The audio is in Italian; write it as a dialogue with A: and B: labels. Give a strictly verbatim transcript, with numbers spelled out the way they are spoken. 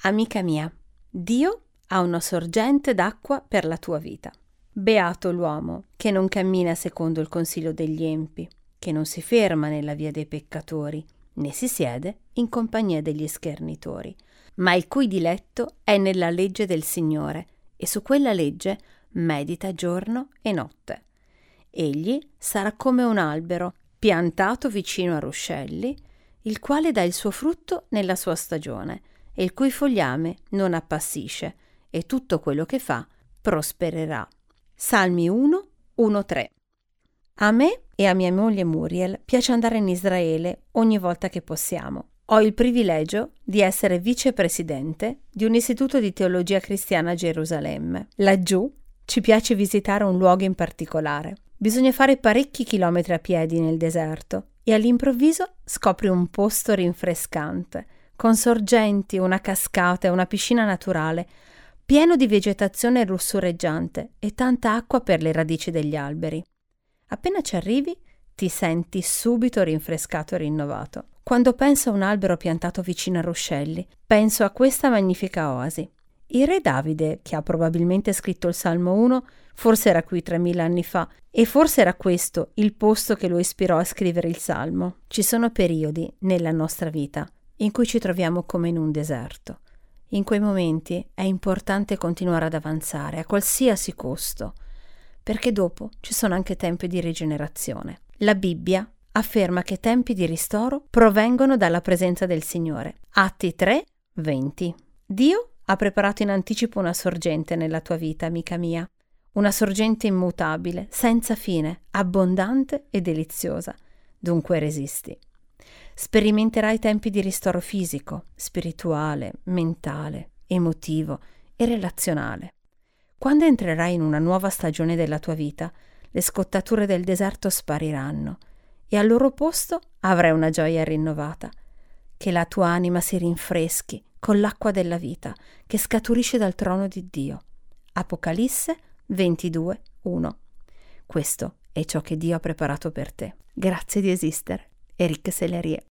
A: Amica mia, Dio ha una sorgente d'acqua per la tua vita. Beato l'uomo che non cammina secondo il consiglio degli empi, che non si ferma nella via dei peccatori, né si siede in compagnia degli schernitori, ma il cui diletto è nella legge del Signore, e su quella legge medita giorno e notte. Egli sarà come un albero piantato vicino a ruscelli, il quale dà il suo frutto nella sua stagione, e il cui fogliame non appassisce, e tutto quello che fa prospererà. Salmi uno, uno tre. A me e a mia moglie Muriel piace andare in Israele ogni volta che possiamo. Ho il privilegio di essere vicepresidente di un istituto di teologia cristiana a Gerusalemme. Laggiù ci piace visitare un luogo in particolare. Bisogna fare parecchi chilometri a piedi nel deserto e all'improvviso scopri un posto rinfrescante, con sorgenti, una cascata e una piscina naturale, pieno di vegetazione lussureggiante e tanta acqua per le radici degli alberi. Appena ci arrivi, ti senti subito rinfrescato e rinnovato. Quando penso a un albero piantato vicino a ruscelli, penso a questa magnifica oasi. Il re Davide, che ha probabilmente scritto il Salmo uno, forse era qui tremila anni fa, e forse era questo il posto che lo ispirò a scrivere il Salmo. Ci sono periodi nella nostra vita in cui ci troviamo come in un deserto. In quei momenti è importante continuare ad avanzare a qualsiasi costo, perché dopo ci sono anche tempi di rigenerazione. La Bibbia afferma che tempi di ristoro provengono dalla presenza del Signore. Atti tre, venti. Dio ha preparato in anticipo una sorgente nella tua vita, amica mia, una sorgente immutabile, senza fine, abbondante e deliziosa. Dunque resisti. Sperimenterai tempi di ristoro fisico, spirituale, mentale, emotivo e relazionale. Quando entrerai in una nuova stagione della tua vita, le scottature del deserto spariranno e al loro posto avrai una gioia rinnovata. Che la tua anima si rinfreschi con l'acqua della vita che scaturisce dal trono di Dio. Apocalisse ventidue, uno. Questo è ciò che Dio ha preparato per te. Grazie di esistere. Eric Sellerie.